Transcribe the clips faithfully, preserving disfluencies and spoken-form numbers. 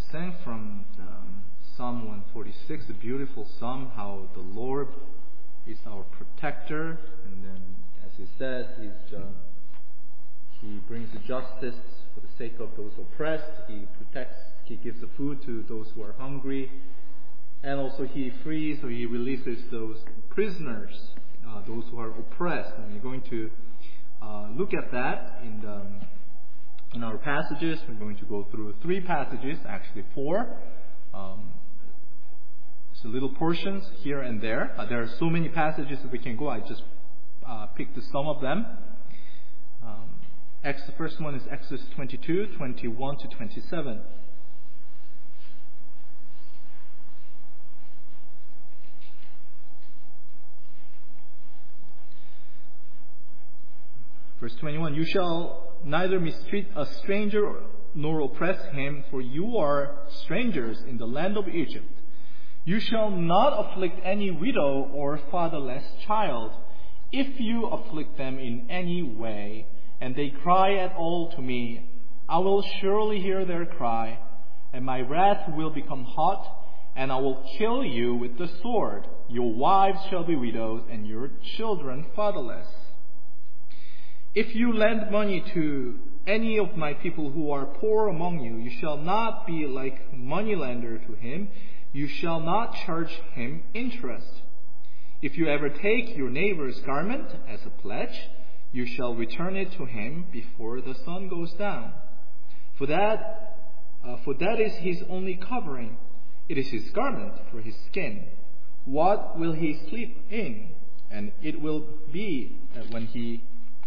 sang from um, Psalm one forty-six, the beautiful psalm, how the Lord is our protector, and then, as he says, he's, uh, he brings justice for the sake of those oppressed. He protects, he gives the food to those who are hungry, and also he frees or he releases those prisoners, uh, those who are oppressed. And we're going to uh, look at that in the In our passages. We're going to go through three passages, actually four. Um, so little portions here and there. Uh, there are so many passages that we can go. I just uh, picked some of them. Um, Ex- the first one is Exodus twenty-two, twenty-one to twenty-seven. Verse twenty-one, you shall neither mistreat a stranger nor oppress him, for you are strangers in the land of Egypt. You shall not afflict any widow or fatherless child. If you afflict them in any way, and they cry at all to me, I will surely hear their cry, and my wrath will become hot, and I will kill you with the sword. Your wives shall be widows, and your children fatherless. If you lend money to any of my people who are poor among you, you shall not be like moneylender to him. You shall not charge him interest. If you ever take your neighbor's garment as a pledge, you shall return it to him before the sun goes down. For that, uh, for that is his only covering. It is his garment for his skin. What will he sleep in? And it will be that when he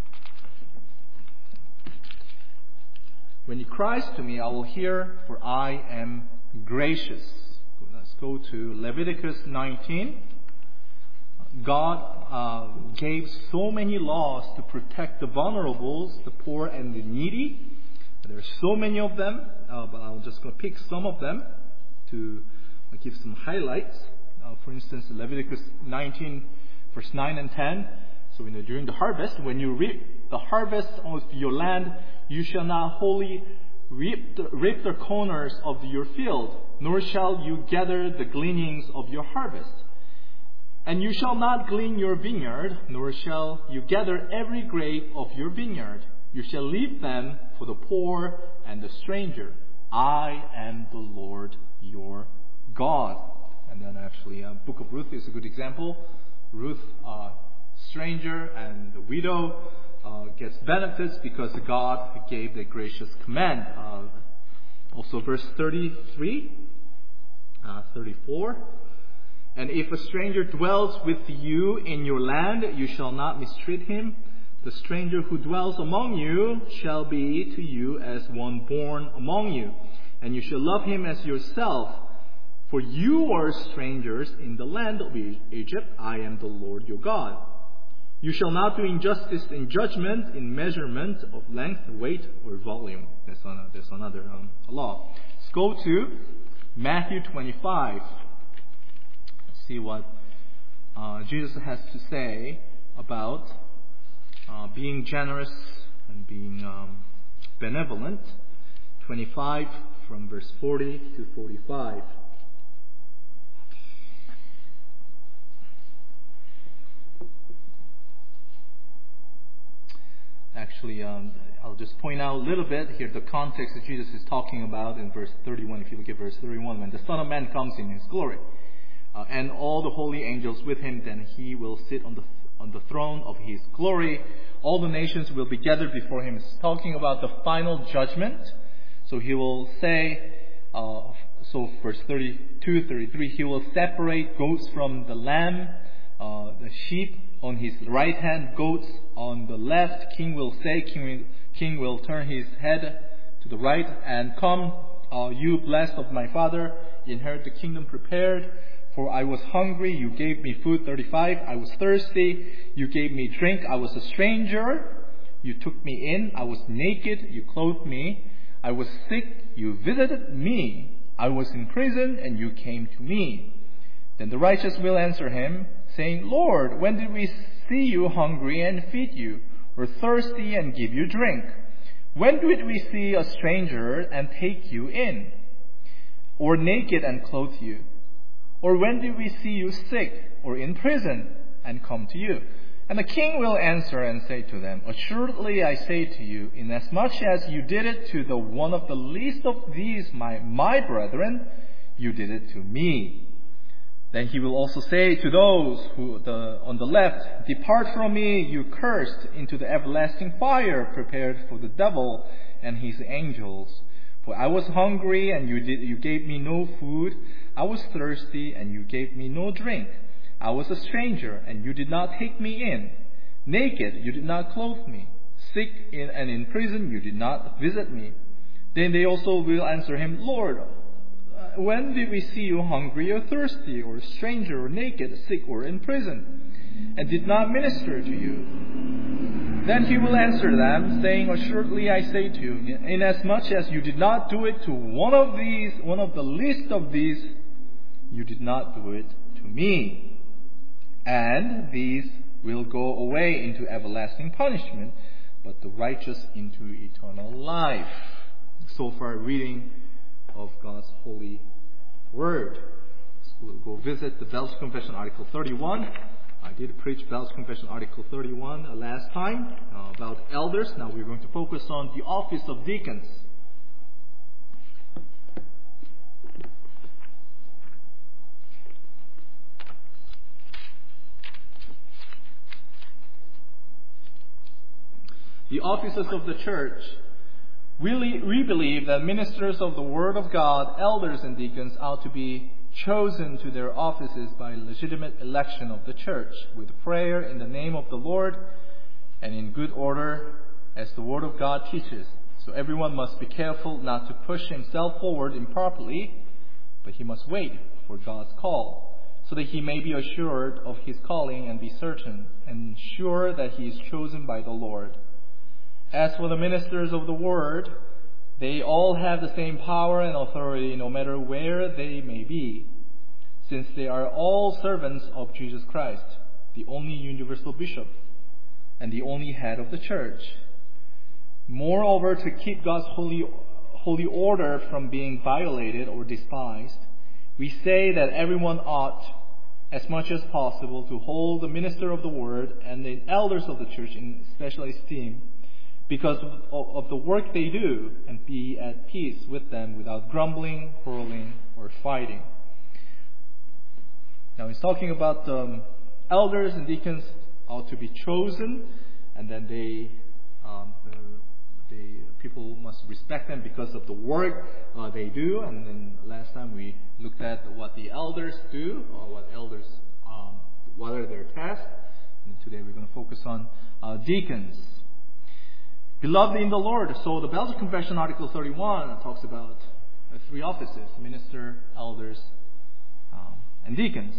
When he cries to me, I will hear, for I am gracious. Let's go to Leviticus nineteen. God uh, gave so many laws to protect the vulnerables, the poor and the needy. There are so many of them, uh, but I'm just going to pick some of them to uh, give some highlights. Uh, for instance, Leviticus nineteen, verse nine and ten. So, you know, during the harvest, when you reap the harvest of your land, you shall not wholly reap the, reap the corners of your field, nor shall you gather the gleanings of your harvest. And you shall not glean your vineyard, nor shall you gather every grape of your vineyard. You shall leave them for the poor and the stranger. I am the Lord your God. And then actually, uh, Book of Ruth is a good example. Ruth, uh, stranger and the widow, uh, gets benefits because God gave the gracious command. Uh, also verse thirty-three, uh, thirty-four. And if a stranger dwells with you in your land, you shall not mistreat him. The stranger who dwells among you shall be to you as one born among you, and you shall love him as yourself. For you are strangers in the land of Egypt. I am the Lord your God. You shall not do injustice in judgment, in measurement of length, weight, or volume. That's another, that's another um, law. Let's go to Matthew twenty-five. Let's see what uh, Jesus has to say about uh, being generous and being um, benevolent. twenty-five from verse forty to forty-five. Actually, um, I'll just point out a little bit here the context that Jesus is talking about in verse thirty-one. If you look at verse thirty-one, when the Son of Man comes in His glory, uh, and all the holy angels with Him, then He will sit on the on the throne of His glory. All the nations will be gathered before Him. It's talking about the final judgment. So He will say, uh, so verse thirty-two, thirty-three, He will separate goats from the lamb, uh, the sheep on His right hand, goats on the left. King will say, King will, King will turn his head to the right, and come, uh, you blessed of my Father, inherit the kingdom prepared. For I was hungry, you gave me food. thirty-five, I was thirsty, you gave me drink. I was a stranger, you took me in. I was naked, you clothed me. I was sick, you visited me. I was in prison, and you came to me. Then the righteous will answer him, saying, Lord, when did we see you hungry and feed you, or thirsty and give you drink? When did we see a stranger and take you in? or naked and clothe you? Or when did we see you sick or in prison and come to you?' And the king will answer and say to them, 'Assuredly I say to you, inasmuch as you did it to the one of the least of these my, my brethren, you did it to me.' Then he will also say to those who the, on the left, 'Depart from me, you cursed, into the everlasting fire prepared for the devil and his angels. For I was hungry, and you did you gave me no food. I was thirsty, and you gave me no drink. I was a stranger, and you did not take me in. Naked, you did not clothe me. Sick in, and in prison, you did not visit me.' Then they also will answer him, 'Lord, when did we see you hungry or thirsty, or stranger or naked, sick or in prison, and did not minister to you?' Then he will answer them, saying, 'Assuredly I say to you, inasmuch as you did not do it to one of these, one of the least of these, you did not do it to me.' And these will go away into everlasting punishment, but the righteous into eternal life." So far, reading of God's holy word. So we'll go visit the Belgian Confession, Article thirty-one. I did preach Belgian Confession, Article thirty-one uh, last time uh, about elders. Now we're going to focus on the office of deacons. The offices of the church. We, we believe that ministers of the Word of God, elders and deacons, ought to be chosen to their offices by legitimate election of the church, with prayer in the name of the Lord and in good order as the Word of God teaches. So everyone must be careful not to push himself forward improperly, but he must wait for God's call, so that he may be assured of his calling and be certain and sure that he is chosen by the Lord. As for the ministers of the Word, they all have the same power and authority no matter where they may be, since they are all servants of Jesus Christ, the only universal bishop and the only head of the church. Moreover, to keep God's holy, holy order from being violated or despised, we say that everyone ought, as much as possible, to hold the minister of the Word and the elders of the church in special esteem, because of, of the work they do, and be at peace with them without grumbling, quarreling, or fighting. Now he's talking about um, elders and deacons ought to be chosen, and then they, um, the, the people must respect them because of the work uh, they do. And then last time we looked at what the elders do, or what elders, um, what are their tasks. And today we're going to focus on uh, deacons. Beloved in the Lord. So the Belgian Confession, Article thirty-one, talks about uh, three offices: minister, elders, um, and deacons.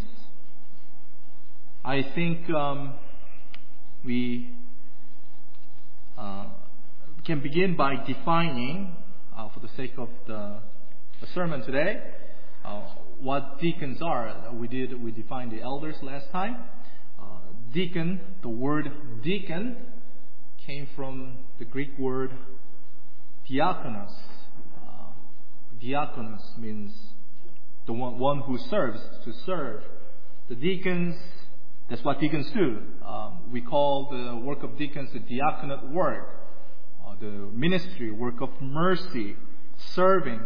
I think um, we uh, can begin by defining, uh, for the sake of the, the sermon today, uh, what deacons are. We did we defined the elders last time. Uh, deacon, the word deacon, came from the Greek word diakonos. Uh, diakonos means the one, one who serves, to serve. The deacons, that's what deacons do. Um, we call the work of deacons the diaconate work, uh, the ministry, work of mercy, serving.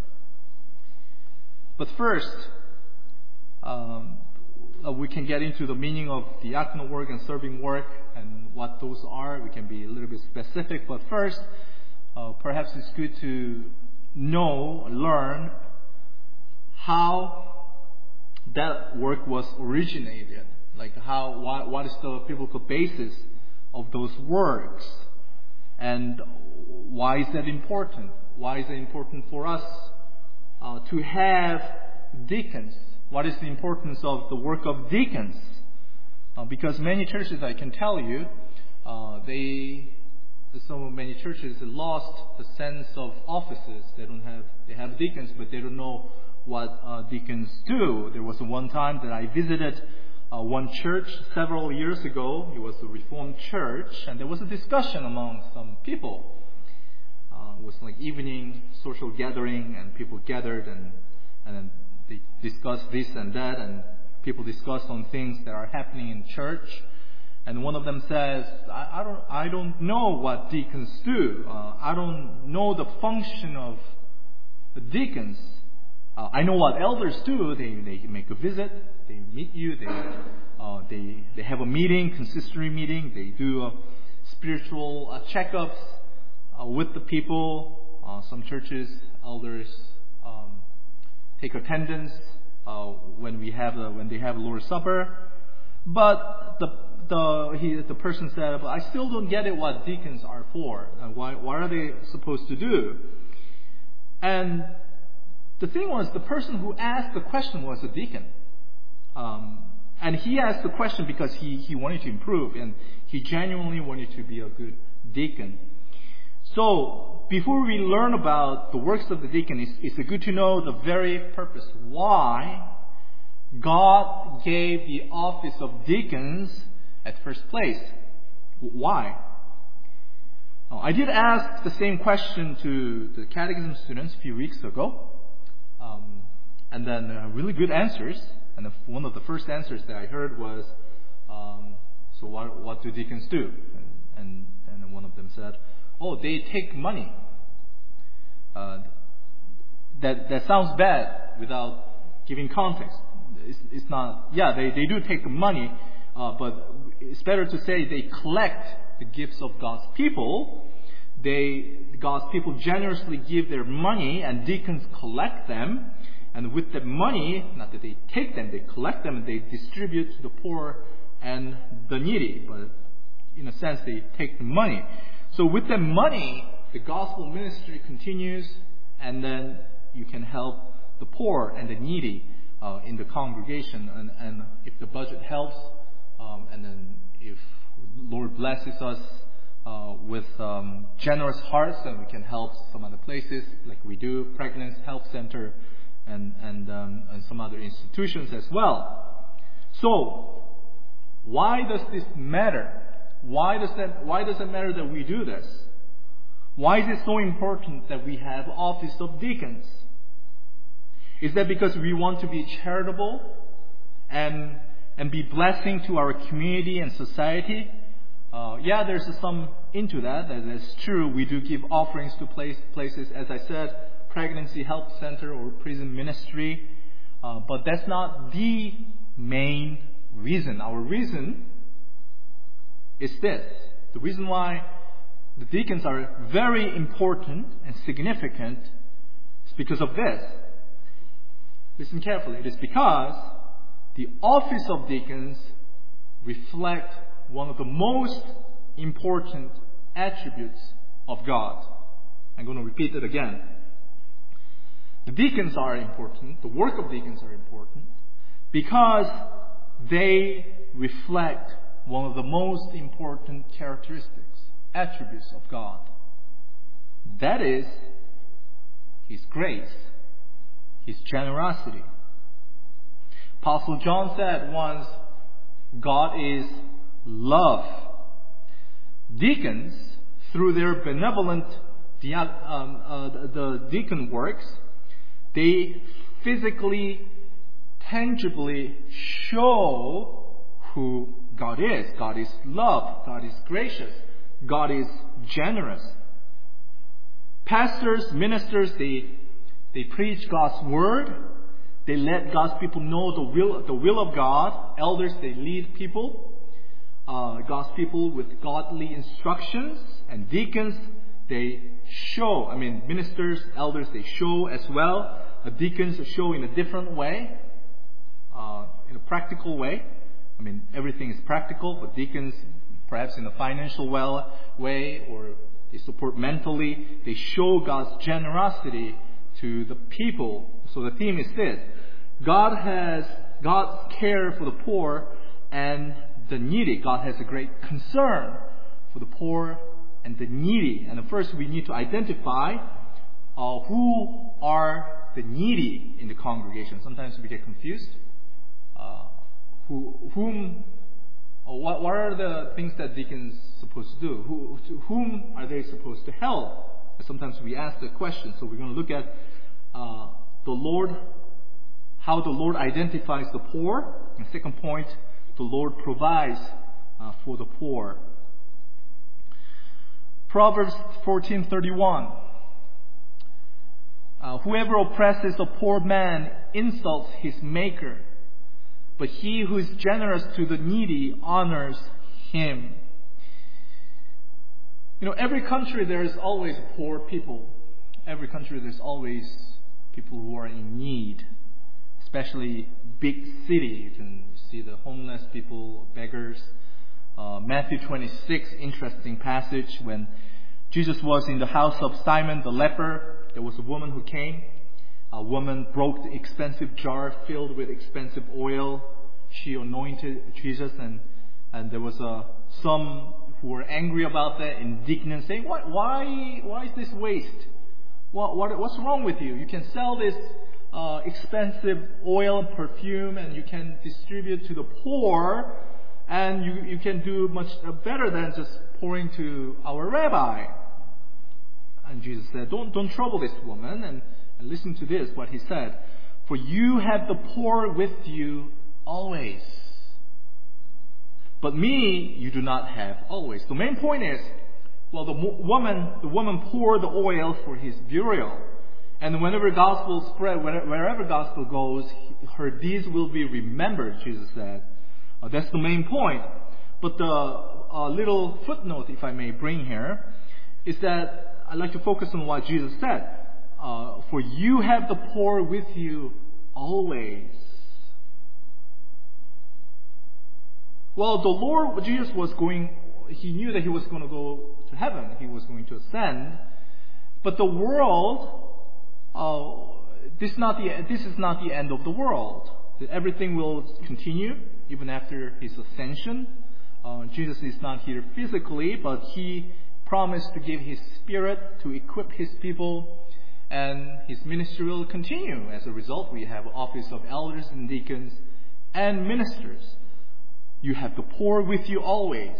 But first, um, Uh, we can get into the meaning of diaconal work and serving work and what those are. We can be a little bit specific. But first, uh, perhaps it's good to know, learn how that work was originated. Like how, why, what is the biblical basis of those works? And why is that important? Why is it important for us uh, to have deacons? What is the importance of the work of deacons? Uh, because many churches, I can tell you, uh, they, so many churches lost the sense of offices. They don't have, they have deacons, but they don't know what uh, deacons do. There was one time that I visited uh, one church several years ago. It was a Reformed church, and there was a discussion among some people. Uh, it was like evening social gathering, and people gathered and and then they discuss this and that, and people discuss on things that are happening in church. And one of them says, I, I don't I don't know what deacons do. Uh, I don't know the function of the deacons. Uh, I know what elders do. They they make a visit. They meet you. They uh, they they have a meeting, consistory meeting. They do uh, spiritual uh, checkups uh, with the people. Uh, some churches, elders um, take attendance uh, when we have the, when they have Lord's Supper. But the the he, the person said, "But I still don't get it. What deacons are for? Uh, why why are they supposed to do?" And the thing was, the person who asked the question was a deacon. Um, and he asked the question because he, he wanted to improve, and he genuinely wanted to be a good deacon. So, before we learn about the works of the deacon, it's, it's good to know the very purpose. Why God gave the office of deacons at first place. Why? I did ask the same question to the catechism students a few weeks ago. Um, and then uh, really good answers. And the, one of the first answers that I heard was, um, so what, what do deacons do? And, and, and one of them said, oh, they take money. Uh, that, that sounds bad without giving context. It's, it's not, yeah, they, they do take money, uh, but it's better to say they collect the gifts of God's people. They, God's people generously give their money, and deacons collect them. And with the money, not that they take them, they collect them and they distribute to the poor and the needy. But in a sense, they take the money. So with the money, the gospel ministry continues, and then you can help the poor and the needy uh, in the congregation. And, and if the budget helps, um, and then if Lord blesses us uh, with um, generous hearts, then we can help some other places, like we do, Pregnancy Health Center, and and, um, and some other institutions as well. So, why does this matter? Why does that? Why does it matter that we do this? Why is it so important that we have office of deacons? Is that because we want to be charitable and and be blessing to our community and society? Uh, yeah, there's some into that. That's true. We do give offerings to place, places, as I said, Pregnancy Health Center or prison ministry. Uh, but that's not the main reason. Our reason is this. The reason why the deacons are very important and significant is because of this. Listen carefully. It is because the office of deacons reflect one of the most important attributes of God. I'm going to repeat it again. The deacons are important, the work of deacons are important, because they reflect one of the most important characteristics, attributes of God. That is His grace, His generosity. Apostle John said once, God is love. Deacons, through their benevolent um, uh, the deacon works, they physically, tangibly show who God is. God is love. God is gracious. God is generous. Pastors, ministers, they they preach God's word. They let God's people know the will the will of God. Elders, they lead people. Uh, God's people with godly instructions. And deacons, they show. I mean, ministers, elders, they show as well. Uh, deacons show in a different way, uh, in a practical way. I mean, everything is practical, but deacons, perhaps in a financial well way, or they support mentally. They show God's generosity to the people. So the theme is this: God has God's care for the poor and the needy. God has a great concern for the poor and the needy. And first, we need to identify uh, who are the needy in the congregation. Sometimes we get confused. Uh, who, whom, or what, what are the things that deacons supposed to do? Who, to whom are they supposed to help? Sometimes we ask the question. So we're going to look at uh, the Lord how the Lord identifies the poor. And second point, the Lord provides uh, for the poor. Proverbs fourteen thirty-one. Uh, Whoever oppresses a poor man insults his maker, but he who is generous to the needy honors him. You know, every country there is always poor people. Every country there's always people who are in need, especially big cities. You can see the homeless people, beggars. Uh, Matthew twenty-six, interesting passage. When Jesus was in the house of Simon the leper, there was a woman who came. A woman broke the expensive jar filled with expensive oil. She anointed Jesus, and and there was a, some who were angry about that, indignant, saying, "Why, why, why is this waste? What, what, what's wrong with you? You can sell this uh, expensive oil and perfume, and you can distribute to the poor, and you you can do much better than just pouring to our rabbi." And Jesus said, "Don't don't trouble this woman." And, and listen to this, what he said: "For you have the poor with you always, but me you do not have always." The main point is, well, the woman the woman poured the oil for his burial, and whenever gospel spread, wherever gospel goes, her deeds will be remembered. Jesus said, uh, that's the main point. But the uh, little footnote, if I may bring here, is that I'd like to focus on what Jesus said. Uh, For you have the poor with you always. Well, the Lord, Jesus was going, he knew that he was going to go to heaven. He was going to ascend. But the world, uh, this, is not the, this is not the end of the world. Everything will continue even after his ascension. Uh, Jesus is not here physically, but he promised to give his Spirit to equip his people, and his ministry will continue. As a result, we have office of elders and deacons and ministers. You have the poor with you always.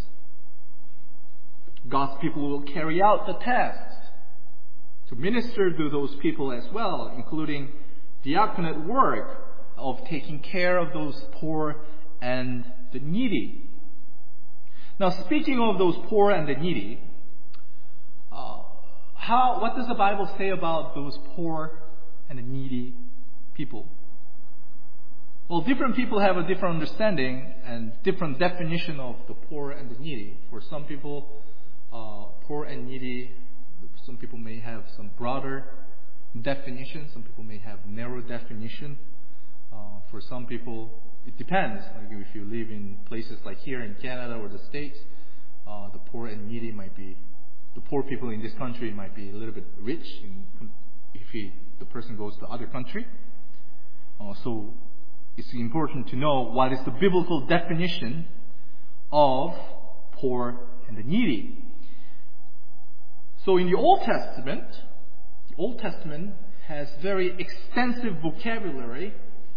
God's people will carry out the tasks to minister to those people as well, including diaconate work of taking care of those poor and the needy. Now, speaking of those poor and the needy, uh, how what does the Bible say about those poor and the needy people? Well, different people have a different understanding and different definition of the poor and the needy. For some people, uh, poor and needy, some people may have some broader definition. Some people may have narrow definition. Uh, for some people, it depends. Like if you live in places like here in Canada or the States, uh, the poor and needy might be, the poor people in this country might be a little bit rich in, if he, the person goes to other country. Uh, so it's important to know what is the biblical definition of poor and the needy. So in the Old Testament, the Old Testament has very extensive vocabulary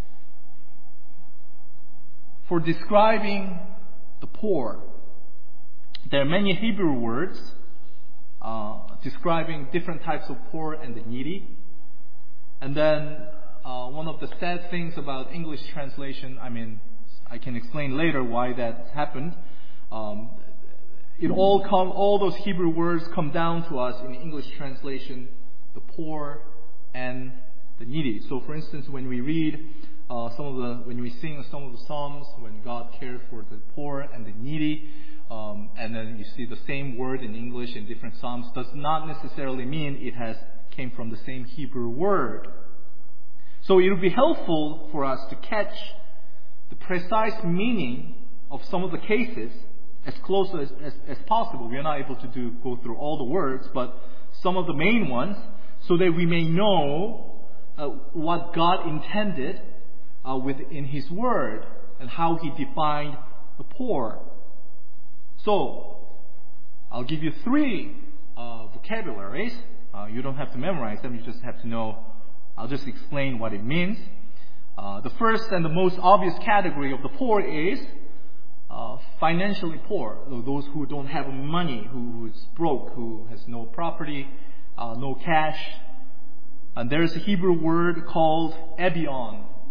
for describing the poor. There are many Hebrew words uh, describing different types of poor and the needy. And then uh, one of the sad things about English translation, I mean, I can explain later why that happened. Um, it all come, all those Hebrew words come down to us in English translation, the poor and the needy. So, for instance, when we read Uh, some of the when we sing some of the psalms, when God cares for the poor and the needy, um, and then you see the same word in English in different psalms, does not necessarily mean it has came from the same Hebrew word. So it would be helpful for us to catch the precise meaning of some of the cases as close as, as, as possible. We are not able to do go through all the words, but some of the main ones, so that we may know uh, what God intended Uh, within His Word and how He defined the poor. So, I'll give you three uh, vocabularies. Uh, you don't have to memorize them, you just have to know. I'll just explain what it means. Uh, the first and the most obvious category of the poor is uh, financially poor. Those who don't have money, who, who is broke, who has no property, uh, no cash. And there's a Hebrew word called ebion.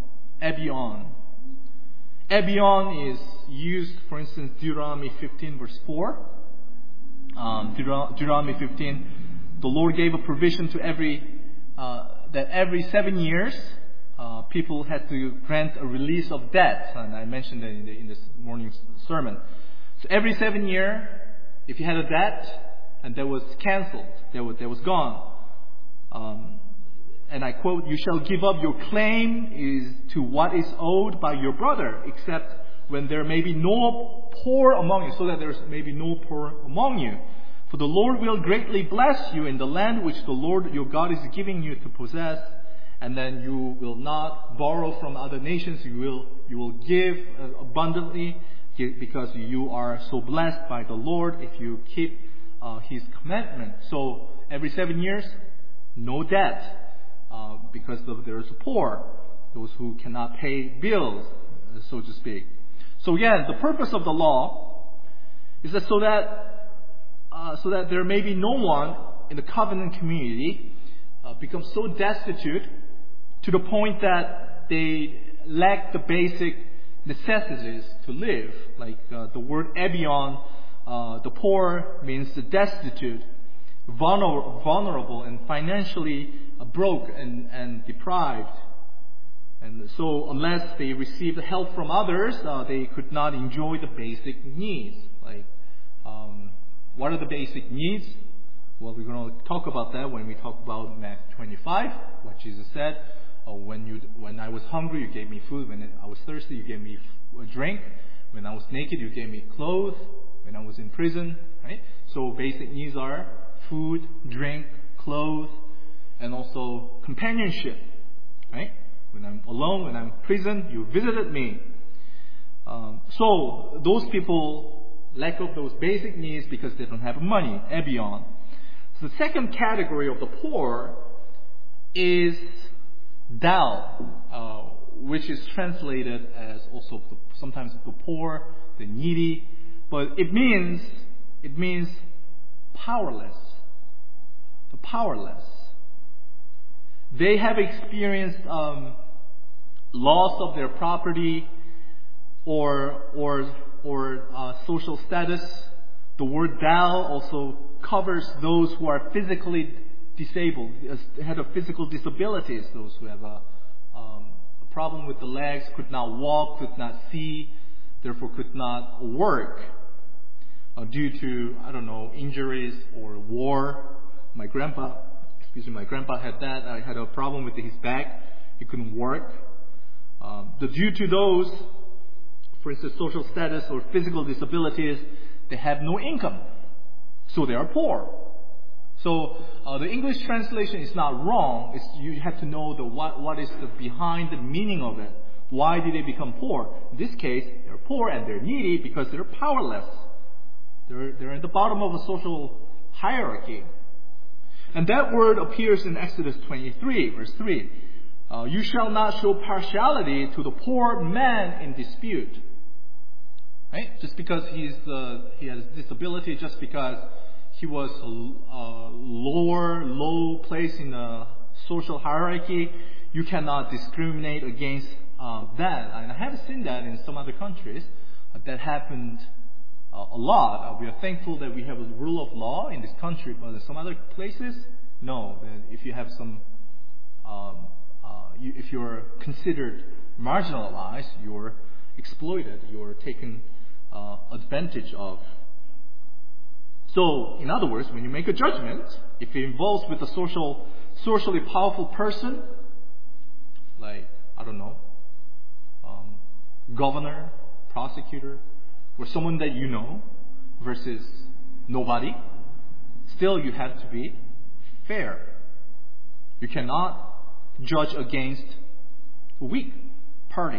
Ebion. Ebion is used, for instance, Deuteronomy fifteen verse four. Um, Deuteronomy fifteen, the Lord gave a provision to every, uh, that every seven years, uh, people had to grant a release of debt. And I mentioned that in, the, in this morning's sermon. So every seven year, if you had a debt and that was cancelled, that was, that was gone, um, and I quote, "You shall give up your claim is to what is owed by your brother, except when there may be no poor among you," so that there's maybe no poor among you. "For the Lord will greatly bless you in the land which the Lord your God is giving you to possess, and then you will not borrow from other nations. You will you will give abundantly, because you are so blessed by the Lord if you keep uh, His commandment." So every seven years, no debt. Uh, because there is poor, those who cannot pay bills, so to speak. So again, the purpose of the law is that so that uh, so that there may be no one in the covenant community uh, become so destitute to the point that they lack the basic necessities to live. Like uh, the word ebion, uh, the poor means the destitute, vulner- vulnerable, and financially broke and, and deprived. And so unless they received help from others, uh, they could not enjoy the basic needs. Like, um, what are the basic needs? Well, we're going to talk about that when we talk about Matthew twenty-five, what Jesus said. Oh, when you, when I was hungry, you gave me food. When I was thirsty, you gave me a drink. When I was naked, you gave me clothes. When I was in prison, right? So basic needs are food, drink, clothes, and also companionship, right? When I'm alone, when I'm in prison, you visited me. Um, so those people lack of those basic needs because they don't have money, ebion. So the second category of the poor is dal, uh, which is translated as also the, sometimes the poor, the needy, but it means it means powerless, the powerless. They have experienced um, loss of their property or or or uh, social status. The word dal also covers those who are physically disabled, had a physical disabilities. Those who have a, um, a problem with the legs, could not walk, could not see, therefore could not work uh, due to I don't know injuries or war. My grandpa. Excuse me, my grandpa had that. I had a problem with his back. He couldn't work. Um, the, due to those, for instance, social status or physical disabilities, they have no income. So they are poor. So uh, the English translation is not wrong. It's, you have to know the what, what is the behind the meaning of it. Why did they become poor? In this case, they're poor and they're needy because they're powerless. They're, they're at the bottom of a social hierarchy. And that word appears in Exodus twenty-three, verse three. Uh, you shall not show partiality to the poor man in dispute. Right? Just because he's uh, he has disability, just because he was a, a lower, low place in the social hierarchy, you cannot discriminate against uh, that. And I have seen that in some other countries. Uh, that happened uh, a lot. Uh, we are thankful that we have a rule of law in this country, but in some other places, no. If you have some, um, uh, you, if you're considered marginalized, you're exploited, you're taken uh, advantage of. So, in other words, when you make a judgment, if it involves with a social, socially powerful person, like, I don't know, um, governor, prosecutor, or someone that you know, versus nobody, still you have to be fair. You cannot judge against a weak party.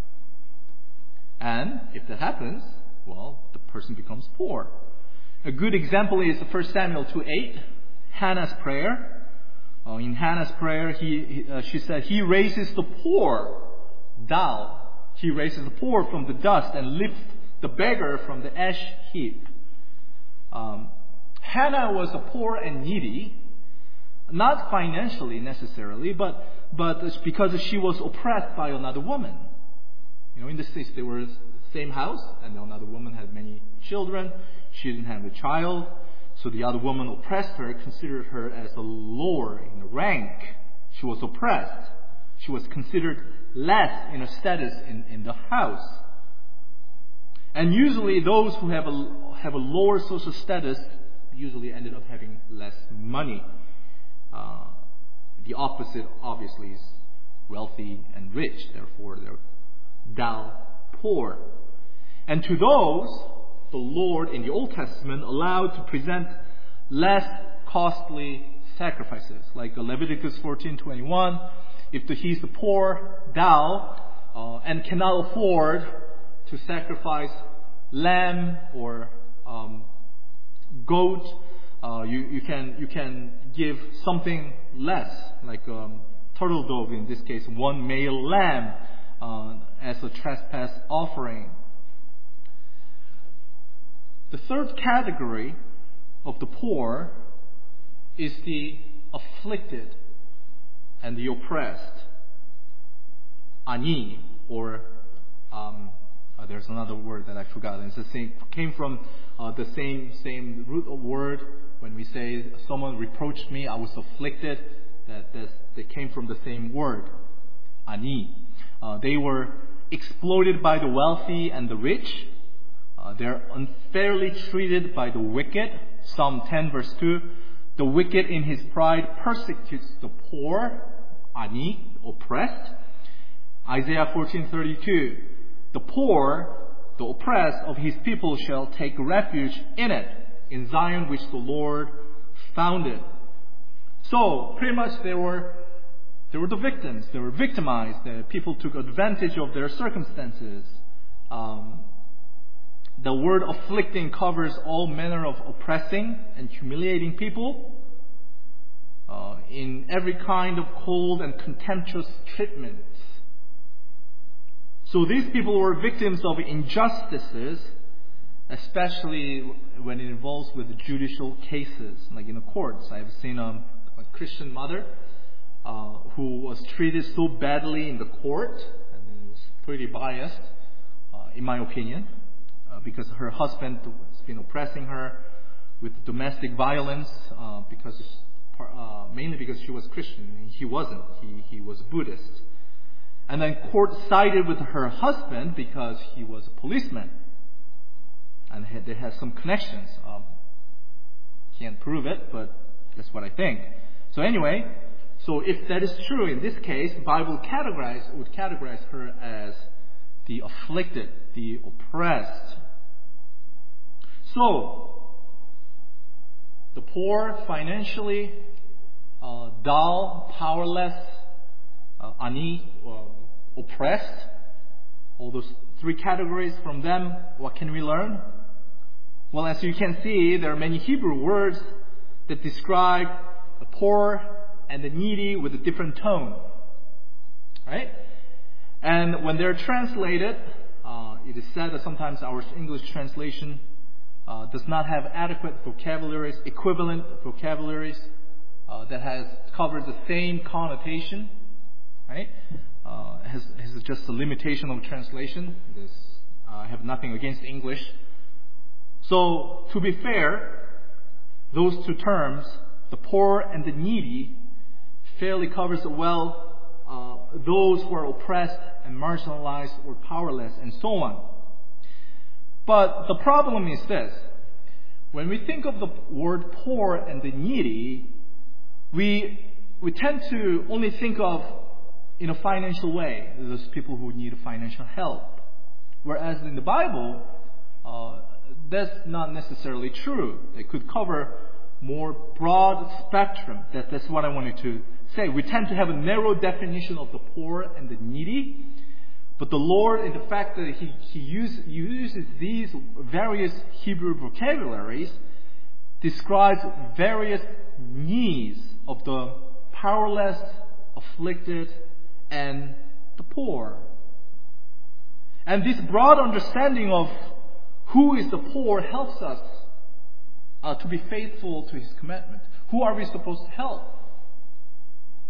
And if that happens, well, the person becomes poor. A good example is First Samuel two eight, Hannah's prayer. Uh, in Hannah's prayer, he, he uh, she said, "He raises the poor, thou. He raises the poor from the dust and lifts the beggar from the ash heap." Um, Hannah was a poor and needy, not financially necessarily, but but it's because she was oppressed by another woman. You know, in this case, they were the same house, and another woman had many children. She didn't have a child, so the other woman oppressed her, considered her as a lower in rank. She was oppressed. She was considered less in a status in, in the house. And usually those who have a, have a lower social status usually ended up having less money. Uh, the opposite, obviously, is wealthy and rich. Therefore, they're Dao poor. And to those, the Lord in the Old Testament allowed to present less costly sacrifices, like Leviticus fourteen twenty-one. If the, he's the poor Dao uh, and cannot afford to sacrifice lamb or um, goat, uh, you, you can you can give something less, like um, turtle dove in this case, one male lamb uh, as a trespass offering. The third category of the poor is the afflicted and the oppressed. Ani, or um, uh, there's another word that I forgot. It's the same, came from uh, the same same root of word. When we say someone reproached me, I was afflicted. That that came from the same word, ani. Uh, they were exploited by the wealthy and the rich. Uh, they're unfairly treated by the wicked. Psalm ten verse two. The wicked in his pride persecutes the poor, ani, oppressed. Isaiah fourteen thirty-two. The poor, the oppressed of his people shall take refuge in it, in Zion which the Lord founded. So, pretty much they were, they were the victims. They were victimized. The people took advantage of their circumstances. Um, the word afflicting covers all manner of oppressing and humiliating people uh, in every kind of cold and contemptuous treatment. So these people were victims of injustices, especially when it involves with judicial cases, like in the courts. I've seen a, a Christian mother uh, who was treated so badly in the court, and it was pretty biased, uh, in my opinion, uh, because her husband has been oppressing her with domestic violence, uh, because uh, mainly because she was Christian. He wasn't. He he was Buddhist. And then court sided with her husband because he was a policeman. And they had some connections. Um, can't prove it, but that's what I think. So anyway, so if that is true in this case, the Bible categorize, would categorize her as the afflicted, the oppressed. So, the poor, financially, uh, dull, powerless, uh, ani, uh, oppressed, all those three categories from them, what can we learn? Well, as you can see, there are many Hebrew words that describe the poor and the needy with a different tone. Right? And when they're translated, uh, it is said that sometimes our English translation uh, does not have adequate vocabularies, equivalent vocabularies uh, that has covered the same connotation. Right? Uh, has, has just a limitation of translation. This, uh, I have nothing against English. So, to be fair, those two terms, the poor and the needy, fairly covers well uh, those who are oppressed and marginalized or powerless and so on. But the problem is this. When we think of the word poor and the needy, we we tend to only think of in a financial way, those people who need financial help. Whereas in the Bible, uh, that's not necessarily true. It could cover more broad spectrum. That, that's what I wanted to say. We tend to have a narrow definition of the poor and the needy. But the Lord, in the fact that He, he use, uses these various Hebrew vocabularies, describes various needs of the powerless, afflicted, and the poor. And this broad understanding of who is the poor helps us uh, to be faithful to His commandment. Who are we supposed to help?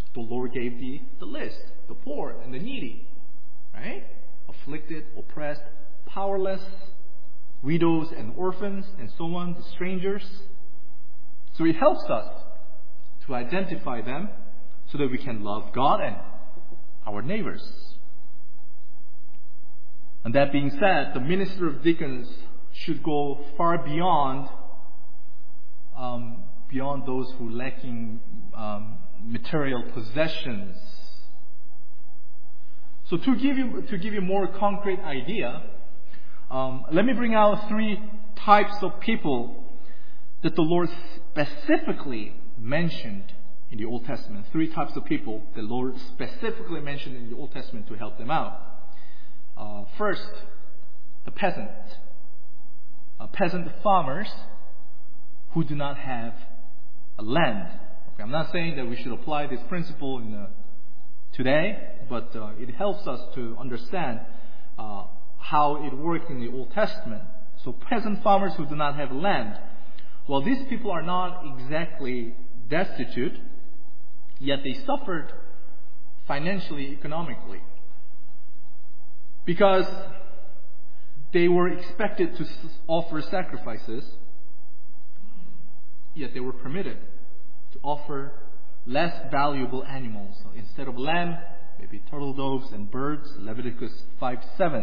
The Lord gave the, the list, the poor and the needy, right? Afflicted, oppressed, powerless, widows and orphans, and so on, the strangers. So it helps us to identify them so that we can love God and our neighbors. And that being said, the minister of deacons should go far beyond um, beyond those who lacking um, material possessions. So to give you to give you a more concrete idea, um, let me bring out three types of people that the Lord specifically mentioned in the Old Testament. Three types of people the Lord specifically mentioned in the Old Testament to help them out. Uh, first, the peasant. Uh, peasant farmers who do not have a land. Okay, I'm not saying that we should apply this principle in the, today, but uh, it helps us to understand uh, how it worked in the Old Testament. So peasant farmers who do not have land. Well, these people are not exactly destitute, yet they suffered financially, economically. Because they were expected to offer sacrifices, yet they were permitted to offer less valuable animals. So instead of lamb, maybe turtle doves and birds, Leviticus five seven.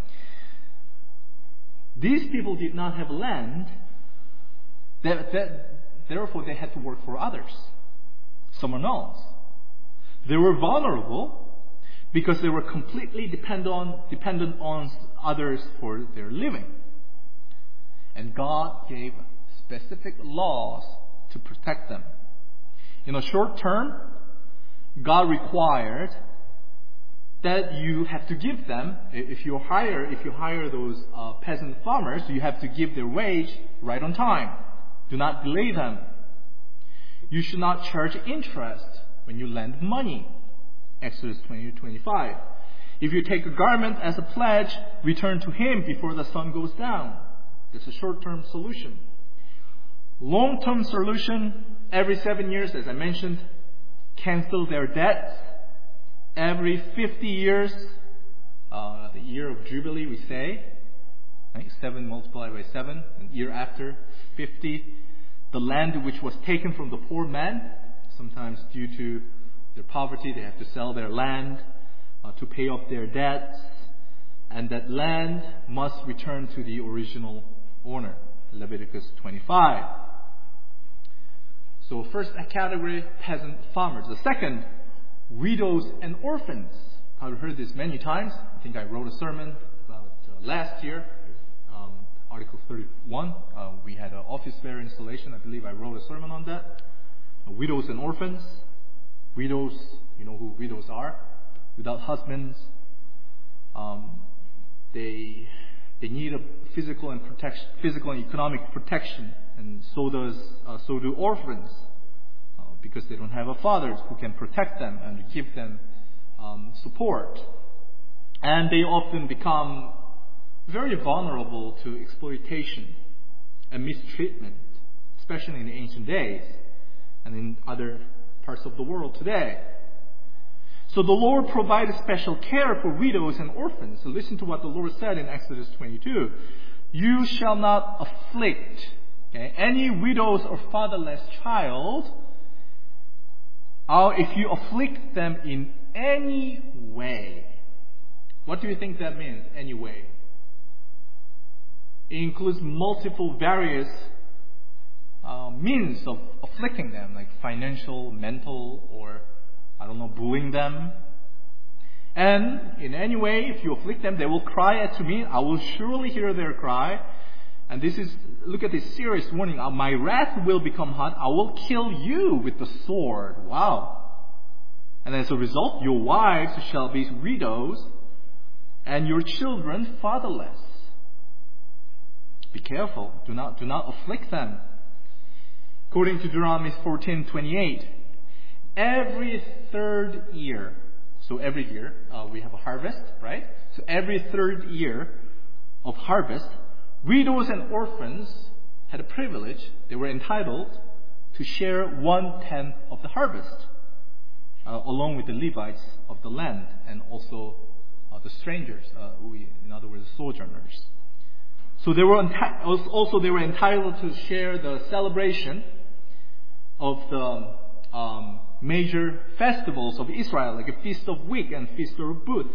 These people did not have land, that, that, therefore they had to work for others, someone else. They were vulnerable because they were completely dependent on, dependent on others for their living. And God gave specific laws to protect them. In the short term, God required that you have to give them, if you hire, if you hire those uh, peasant farmers, you have to give their wage right on time. Do not delay them. You should not charge interest when you lend money. Exodus twenty to twenty-five. If you take a garment as a pledge, return to him before the sun goes down. That's a short-term solution. Long-term solution, every seven years, as I mentioned, cancel their debts. Every fifty years, uh, the year of Jubilee, we say, right? seven multiplied by seven, and year after, fifty. The land which was taken from the poor men, sometimes due to their poverty, they have to sell their land uh, to pay off their debts, and that land must return to the original owner. Leviticus twenty-five. So first category, peasant farmers. The second, widows and orphans. I've heard this many times. I think I wrote a sermon about uh, last year, um, Article thirty-one. Uh, we had an office fair installation. I believe I wrote a sermon on that. Uh, widows and orphans. Widows, you know who widows are, without husbands. Um, they they need a physical and protection, physical and economic protection, and so does uh, so do orphans, uh, because they don't have a father who can protect them and give them um, support, and they often become very vulnerable to exploitation and mistreatment, especially in the ancient days and in other parts of the world today. So the Lord provided special care for widows and orphans. So listen to what the Lord said in Exodus twenty-two. You shall not afflict okay, any widows or fatherless child, or if you afflict them in any way. What do you think that means, any way? It includes multiple various Uh, means of afflicting them, like financial, mental, or I don't know, bullying them. And in any way, if you afflict them, they will cry out to me. I will surely hear their cry. And this is, look at this serious warning. My wrath will become hot. I will kill you with the sword. Wow. And as a result, your wives shall be widows, and your children fatherless. Be careful. Do not, do not afflict them. According to Deuteronomy fourteen twenty-eight, every third year, so every year uh, we have a harvest, right? So every third year of harvest, widows and orphans had a privilege. They were entitled to share one tenth of the harvest. uh, along with the Levites of the land, and also uh, the strangers, uh, we, in other words, sojourners. So they were enti- also they were entitled to share the celebration of the um, major festivals of Israel, like a Feast of Week and Feast of Booth.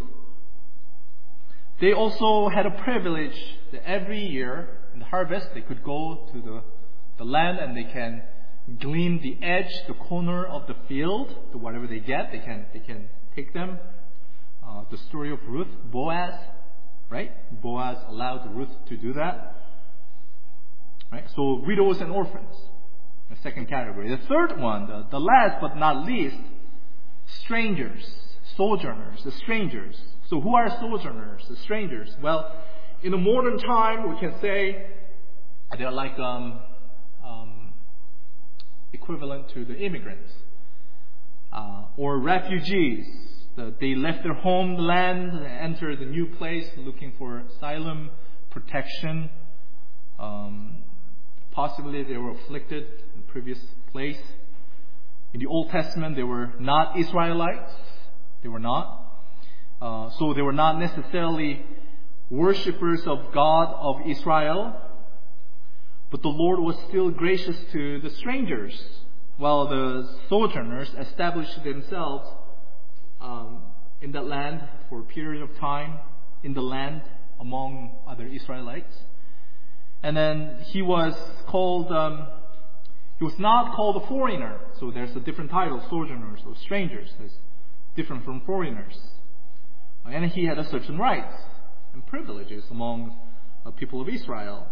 They also had a privilege that every year in the harvest they could go to the, the land and they can glean the edge, the corner of the field, to whatever they get, they can they can take them. Uh, the story of Ruth, Boaz, right? Boaz allowed Ruth to do that. Right? So widows and orphans, the second category. The third one, the, the last but not least, strangers, sojourners, the strangers. So who are sojourners, the strangers? Well, in the modern time, we can say they're like um, um, equivalent to the immigrants uh, or refugees. The, they left their homeland, entered a new place looking for asylum, protection. Um, possibly they were afflicted in the previous place. In the Old Testament, they were not Israelites. They were not. Uh, so they were not necessarily worshippers of God of Israel. But the Lord was still gracious to the strangers, while the sojourners established themselves um, in that land for a period of time, in the land among other Israelites. And then he was called, um, he was not called a foreigner. So there's a different title, sojourners or strangers. It's different from foreigners. And he had a certain rights and privileges among the people of Israel.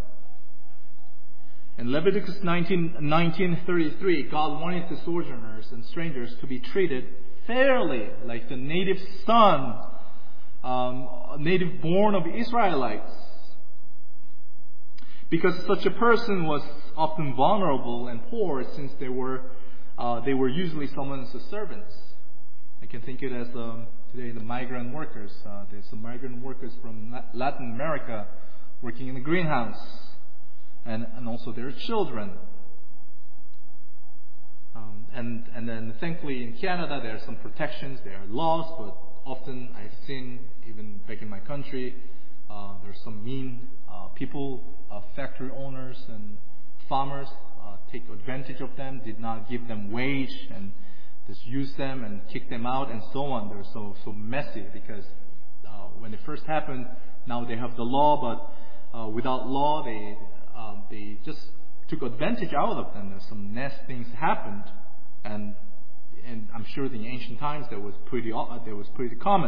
In Leviticus nineteen, nineteen thirty-three, God wanted the sojourners and strangers to be treated fairly, like the native son, um, native born of Israelites. Because such a person was often vulnerable and poor, since they were uh, they were usually someone's servants. I can think it as um, today the migrant workers. Uh, there's some migrant workers from Latin America working in the greenhouse. And, and also their children. Um, and, and then thankfully in Canada there are some protections, there are laws, but often I've seen, even back in my country, uh, there are some mean uh, people, uh, factory owners and farmers uh, take advantage of them, did not give them wage, and just use them and kick them out and so on. They're so, so messy because uh, when it first happened, now they have the law, but uh, without law they Um, they just took advantage out of them. There's some nasty things happened, and and I'm sure in ancient times that was pretty uh, that was pretty common.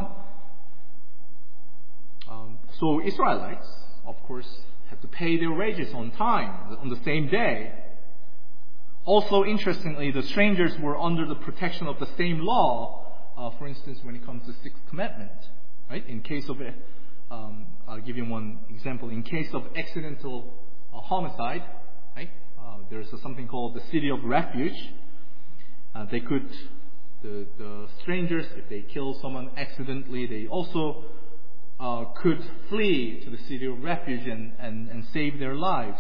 Um, so Israelites, of course, had to pay their wages on time, on the same day. Also, interestingly, the strangers were under the protection of the same law. Uh, for instance, when it comes to Sixth Commandment, right? In case of, um, I'll give you one example. In case of accidental homicide, right? Uh, there's a, something called the city of refuge. Uh, they could, the, the strangers, if they kill someone accidentally, they also uh, could flee to the city of refuge and, and, and save their lives.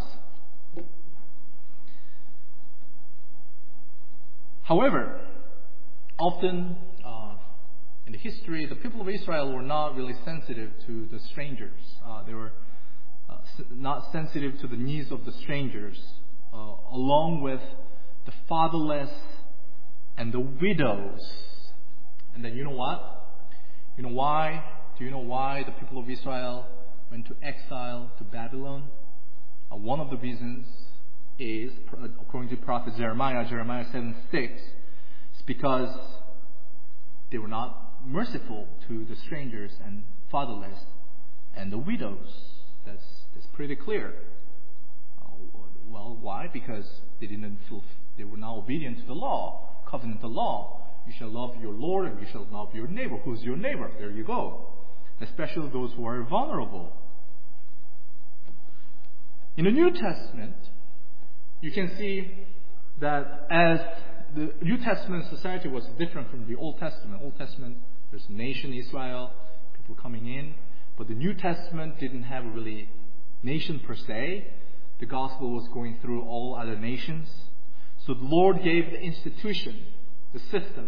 However, often uh, in the history, the people of Israel were not really sensitive to the strangers. Uh, they were Uh, not sensitive to the needs of the strangers, uh, along with the fatherless and the widows. And then you know what? You know why? Do you know why the people of Israel went to exile to Babylon? Uh, one of the reasons is, according to prophet Jeremiah, Jeremiah seven six, it's because they were not merciful to the strangers and fatherless and the widows. That's, that's pretty clear. Uh, well, why? Because they didn't feel, they were not obedient to the law, covenantal law. You shall love your Lord and you shall love your neighbor. Who's your neighbor? There you go. Especially those who are vulnerable. In the New Testament, you can see that as the New Testament society was different from the Old Testament. Old Testament, there's a nation, Israel, people coming in. But the New Testament didn't have a really nation per se. The gospel was going through all other nations. So the Lord gave the institution, the system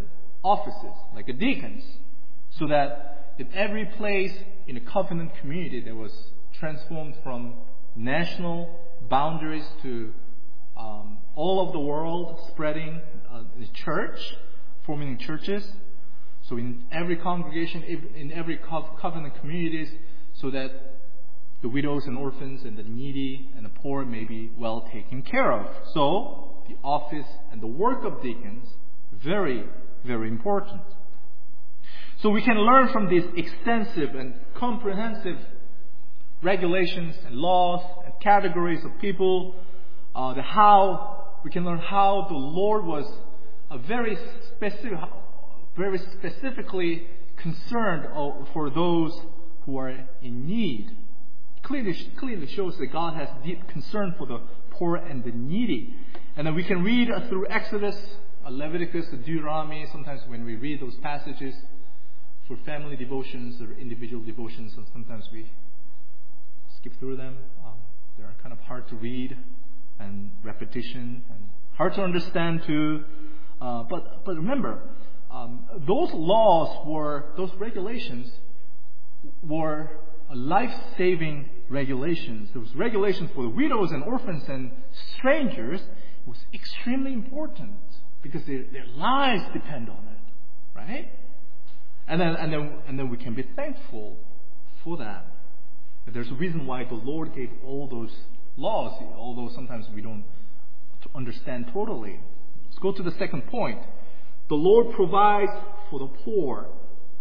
offices, like the deacons, so that in every place in the covenant community that was transformed from national boundaries to um, all of the world, spreading uh, the church, forming churches. So in every congregation, in every covenant communities, so that the widows and orphans and the needy and the poor may be well taken care of. So the office and the work of deacons, very, very important. So we can learn from these extensive and comprehensive regulations and laws and categories of people, uh, the how we can learn how the Lord was a very specific, very specifically concerned for those who are in need. Clearly, clearly shows that God has deep concern for the poor and the needy. And then we can read through Exodus, Leviticus, Deuteronomy. Sometimes when we read those passages for family devotions or individual devotions, and sometimes we skip through them. Um, they are kind of hard to read and repetition and hard to understand too. Uh, but but remember, um, those laws were, those regulations were life-saving regulations. There was regulations for the widows and orphans and strangers. It was extremely important because their, their lives depend on it, right? And then and then and then we can be thankful for that. There's a reason why the Lord gave all those laws, although sometimes we don't understand totally. Let's go to the second point. The Lord provides for the poor.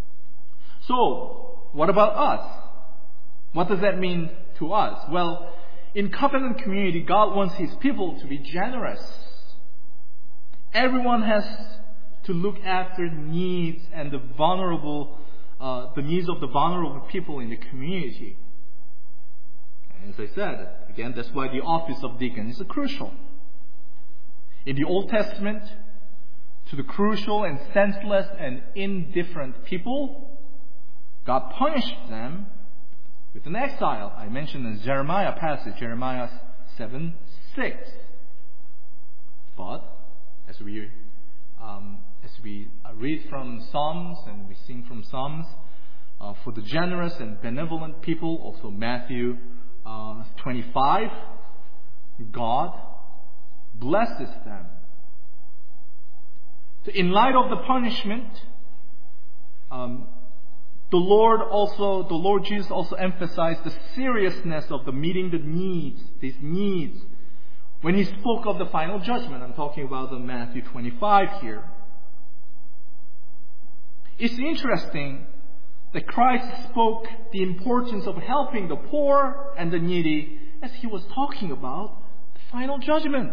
So, what about us? What does that mean to us? Well, in covenant community, God wants His people to be generous. Everyone has to look after needs and the vulnerable, uh, the needs of the vulnerable people in the community. And as I said, again, that's why the office of deacon is crucial. In the Old Testament, to the crucial and senseless and indifferent people, God punished them with an exile. I mentioned the Jeremiah passage, Jeremiah seven six. But as we um, as we read from Psalms and we sing from Psalms, uh, for the generous and benevolent people, also Matthew uh, twenty-five, God blesses them. So in light of the punishment, um, the Lord also, the Lord Jesus also emphasized the seriousness of the meeting the needs, these needs, when He spoke of the final judgment. I'm talking about the Matthew twenty-five here. It's interesting that Christ spoke the importance of helping the poor and the needy as He was talking about the final judgment.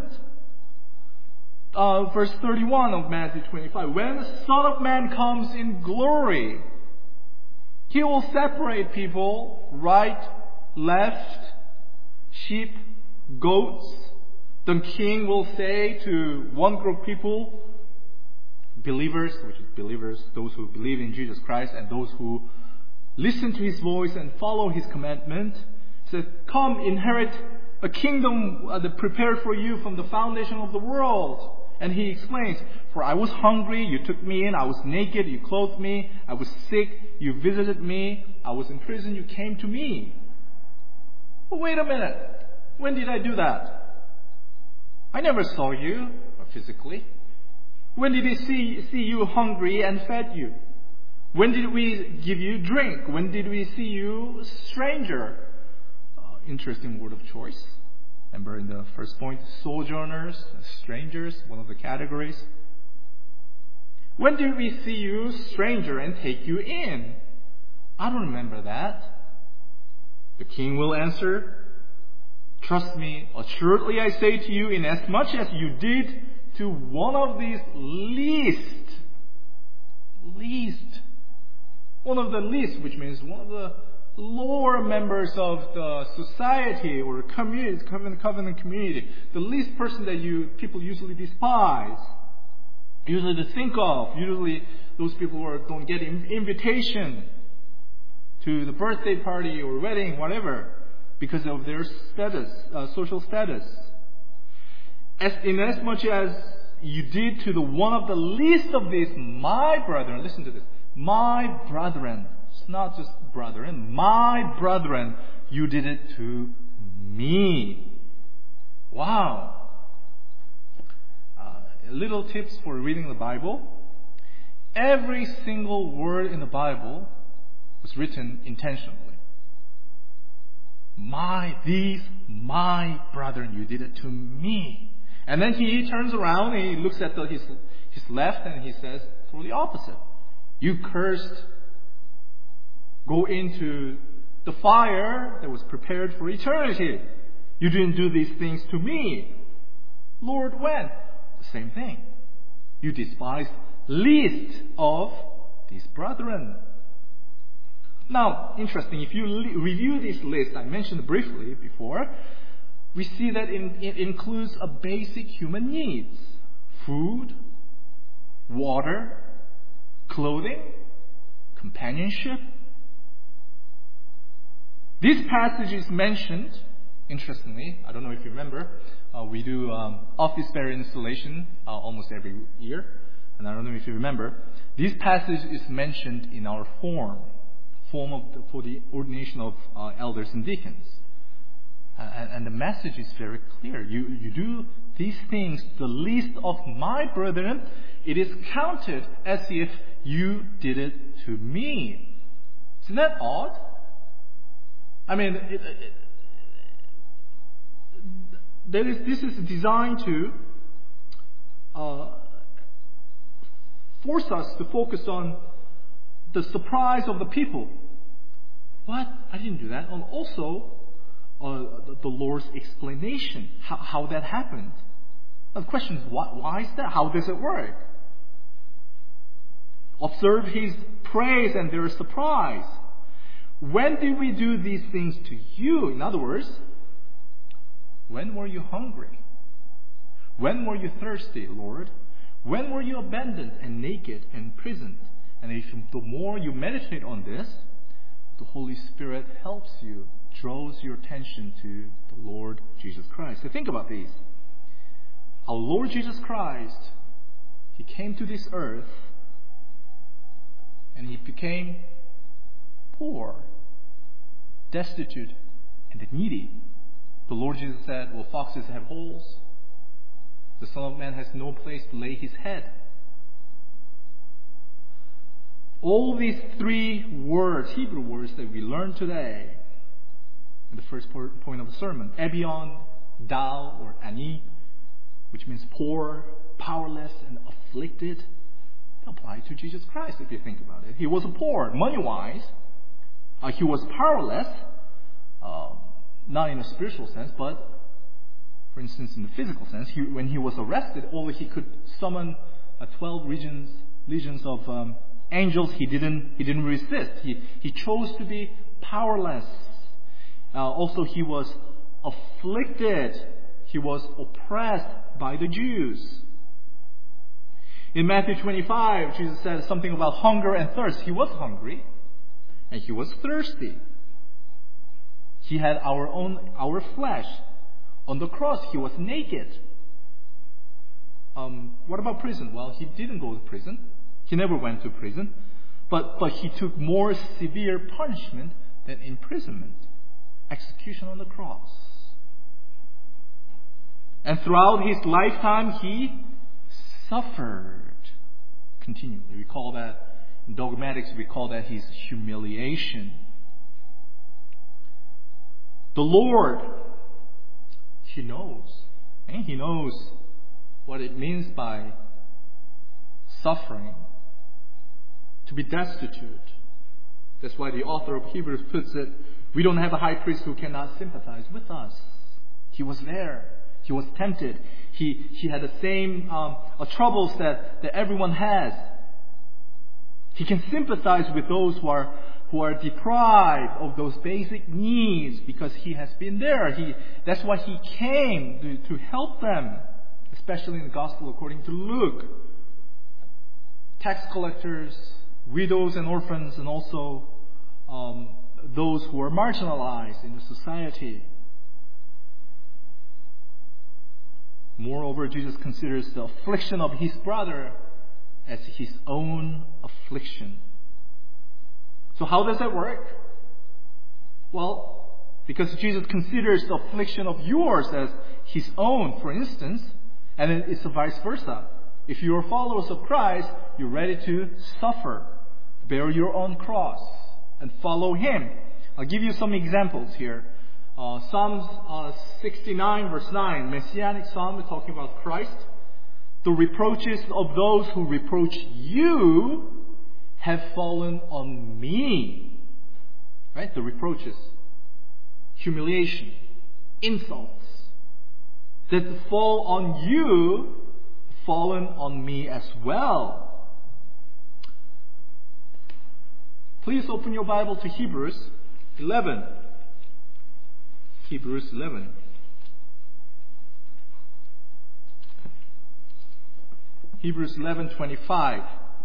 Uh, verse thirty-one of Matthew twenty-five. When the Son of Man comes in glory, He will separate people, right, left, sheep, goats. The King will say to one group of people, believers, which is believers, those who believe in Jesus Christ and those who listen to His voice and follow His commandment, says, come, inherit a kingdom uh, prepared for you from the foundation of the world. And He explains, for I was hungry, you took me in. I was naked, you clothed me. I was sick, you visited me. I was in prison, you came to me. But wait a minute. When did I do that? I never saw you physically. When did we see, see you hungry and fed you? When did we give you drink? When did we see you stranger? Uh, interesting word of choice. Remember in the first point, sojourners, strangers, one of the categories. When did we see you stranger and take you in? I don't remember that. The King will answer, trust me, assuredly I say to you, inasmuch as you did to one of these least, least, one of the least, which means one of the lower members of the society or community, covenant community, the least person that you people usually despise, usually to think of, usually those people who are, don't get an invitation to the birthday party or wedding, whatever, because of their status, uh, social status. As in as much as you did to the one of the least of these, my brethren. Listen to this. My brethren. It's not just brethren. My brethren, you did it to me. Wow. Uh, little tips for reading the Bible. Every single word in the Bible was written intentionally. My, these, my brethren, you did it to me. And then he turns around and he looks at the, his, his left and he says totally opposite. You cursed, go into the fire that was prepared for eternity. You didn't do these things to me. Lord, when? The same thing. You despised least of these brethren. Now, interesting, if you le- review this list, I mentioned briefly before, we see that in, it includes a basic human needs. Food, water, clothing, companionship. This passage is mentioned, interestingly, I don't know if you remember, uh, we do um, office bearer installation uh, almost every year, and I don't know if you remember, this passage is mentioned in our form, form of the, for the ordination of uh, elders and deacons. Uh, and, and the message is very clear. You, you do these things, the least of my brethren, it is counted as if you did it to me. Isn't that odd? I mean, it, it, there is, this is designed to uh, force us to focus on the surprise of the people. What? I didn't do that. And also, uh, the, the Lord's explanation, how, how that happened. Now, the question is, why, why is that? How does it work? Observe His praise and their surprise. When did we do these things to you? In other words, when were you hungry? When were you thirsty, Lord? When were you abandoned and naked and imprisoned? And if the more you meditate on this, the Holy Spirit helps you, draws your attention to the Lord Jesus Christ. So think about these. Our Lord Jesus Christ, He came to this earth and He became poor, destitute, and needy. The Lord Jesus said, will foxes have holes? The Son of Man has no place to lay His head. All these three words, Hebrew words that we learned today in the first point of the sermon, Ebion, Dal, or Ani, which means poor, powerless, and afflicted, apply to Jesus Christ if you think about it. He was poor, money-wise. Uh, he was powerless, uh, not in a spiritual sense, but for instance in the physical sense. He, when he was arrested, although he could summon uh, twelve legions, legions of um, angels, he didn't. He didn't resist. He he chose to be powerless. Uh, also, he was afflicted. He was oppressed by the Jews. In Matthew twenty-five, Jesus said something about hunger and thirst. He was hungry and he was thirsty. He had our own, our flesh. On the cross, he was naked. Um, what about prison? Well, he didn't go to prison. He never went to prison. But, but he took more severe punishment than imprisonment. Execution on the cross. And throughout his lifetime, he suffered continually. We call that, in dogmatics, we call that his humiliation. The Lord, He knows. And He knows what it means by suffering, to be destitute. That's why the author of Hebrews puts it, we don't have a high priest who cannot sympathize with us. He was there. He was tempted. He he had the same um, uh, troubles that, that everyone has. He can sympathize with those who are who are deprived of those basic needs because He has been there. He that's why He came to, to help them, especially in the Gospel according to Luke. Tax collectors, widows and orphans, and also um, those who are marginalized in the society. Moreover, Jesus considers the affliction of his brother as his own affliction. So how does that work? Well, because Jesus considers the affliction of yours as his own, for instance, and it's vice versa. If you are followers of Christ, you're ready to suffer, bear your own cross, and follow him. I'll give you some examples here. Uh, Psalms uh, sixty-nine verse nine, Messianic Psalm, we're talking about Christ. The reproaches of those who reproach you have fallen on me. Right? The reproaches, humiliation, insults that fall on you, fallen on me as well. Please open your Bible to Hebrews eleven. Hebrews eleven. Hebrews eleven twenty-five.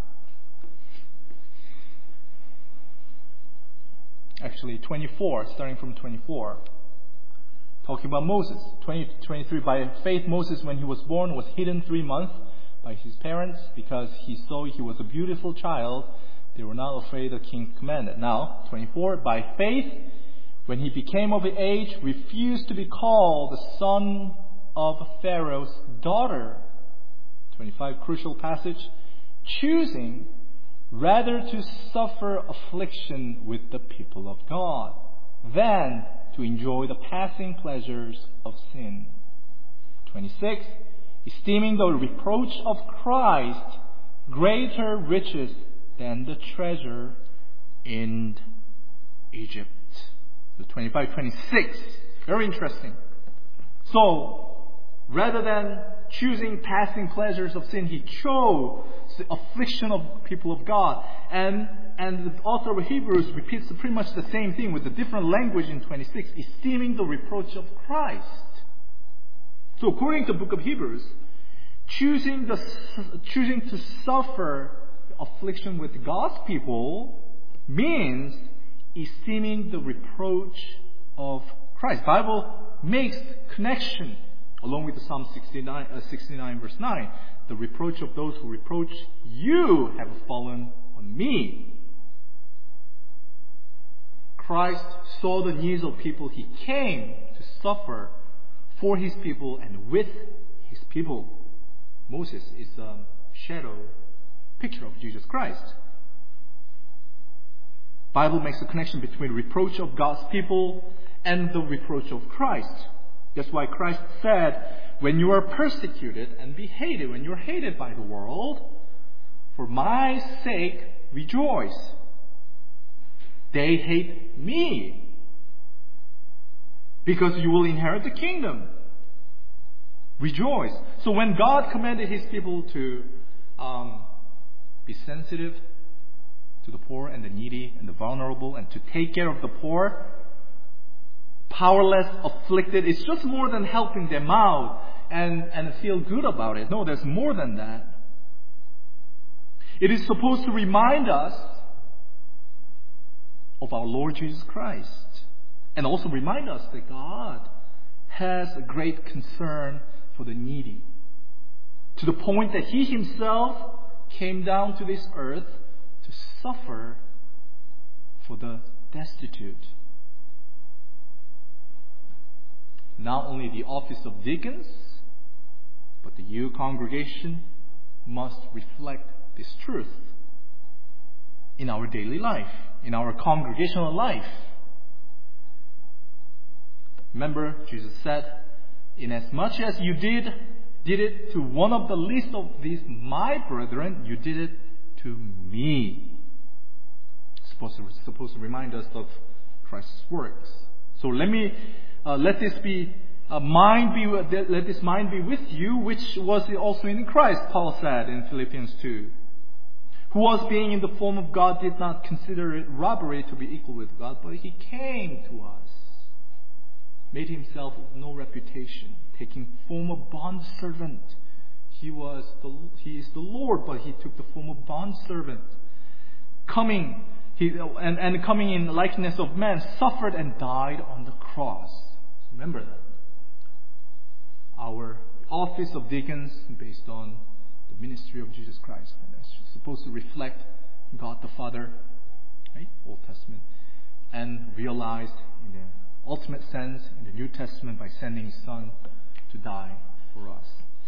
Actually, twenty-four, starting from twenty-four. Talking about Moses. twenty to twenty-three. By faith, Moses, when he was born, was hidden three months by his parents because he saw he was a beautiful child. They were not afraid the king's command. Now, twenty-four. By faith, when he became of age, refused to be called the son of Pharaoh's daughter. twenty-five, crucial passage. Choosing rather to suffer affliction with the people of God than to enjoy the passing pleasures of sin. twenty-six, esteeming the reproach of Christ greater riches than the treasure in Egypt. So twenty-five, twenty-six, very interesting. So, rather than choosing passing pleasures of sin, he chose the affliction of people of God. And and the author of Hebrews repeats pretty much the same thing with a different language in twenty-six, esteeming the reproach of Christ. So according to the book of Hebrews, choosing the choosing to suffer affliction with God's people means esteeming the reproach of Christ. Bible makes connection along with the Psalm sixty-nine, uh, sixty-nine verse nine. The reproach of those who reproach you have fallen on me. Christ saw the needs of people. He came to suffer for his people and with his people. Moses is a shadow picture of Jesus Christ. Bible makes a connection between reproach of God's people and the reproach of Christ. That's why Christ said, when you are persecuted and be hated, when you're hated by the world, for my sake rejoice. They hate me because you will inherit the kingdom. Rejoice. So when God commanded his people to um, be sensitive to the poor and the needy and the vulnerable and to take care of the poor, powerless, afflicted, it's just more than helping them out and, and feel good about it. No, there's more than that. It is supposed to remind us of our Lord Jesus Christ and also remind us that God has a great concern for the needy, to the point that he himself came down to this earth to suffer for the destitute. Not only the office of deacons, but the you congregation must reflect this truth in our daily life, in our congregational life. Remember, Jesus said, inasmuch as you did did it to one of the least of these my brethren, you did it to me. It's supposed to, supposed to remind us of Christ's works. So let me uh, let this be uh, mind be let this mind be with you, which was also in Christ. Paul said in Philippians two, who was being in the form of God did not consider it robbery to be equal with God, but he came to us, made himself of no reputation, taking form of bondservant. He was the he is the Lord, but he took the form of bondservant. Coming he and, and coming in likeness of man, suffered and died on the cross. Remember that. Our office of deacons based on the ministry of Jesus Christ. And that's supposed to reflect God the Father, right? Old Testament, and realized in the ultimate sense in the New Testament by sending His Son to die for us.